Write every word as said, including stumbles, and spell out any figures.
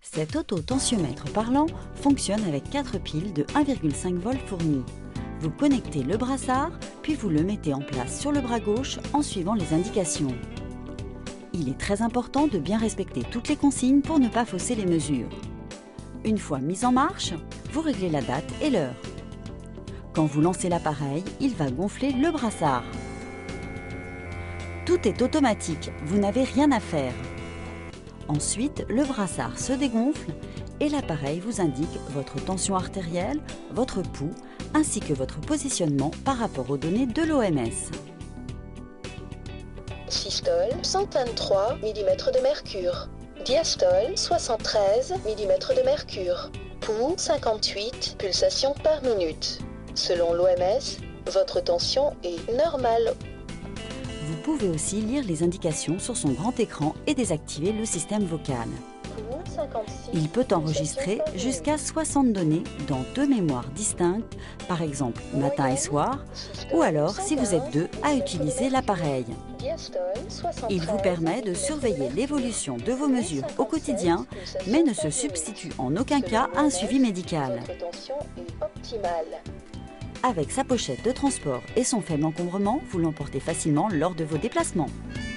Cet autotensiomètre parlant fonctionne avec quatre piles de un virgule cinq volts fournies. Vous connectez le brassard, puis vous le mettez en place sur le bras gauche en suivant les indications. Il est très important de bien respecter toutes les consignes pour ne pas fausser les mesures. Une fois mis en marche, vous réglez la date et l'heure. Quand vous lancez l'appareil, il va gonfler le brassard. Tout est automatique, vous n'avez rien à faire. Ensuite, le brassard se dégonfle et l'appareil vous indique votre tension artérielle, votre pouls, ainsi que votre positionnement par rapport aux données de l'O M S. Systole cent vingt-trois millimètres de mercure. Diastole soixante-treize millimètres de mercure. Pouls cinquante-huit pulsations par minute. Selon l'O M S, votre tension est normale. Vous pouvez aussi lire les indications sur son grand écran et désactiver le système vocal. Il peut enregistrer jusqu'à soixante données dans deux mémoires distinctes, par exemple matin et soir, ou alors si vous êtes deux à utiliser l'appareil. Il vous permet de surveiller l'évolution de vos mesures au quotidien, mais ne se substitue en aucun cas à un suivi médical. Avec sa pochette de transport et son faible encombrement, vous l'emportez facilement lors de vos déplacements.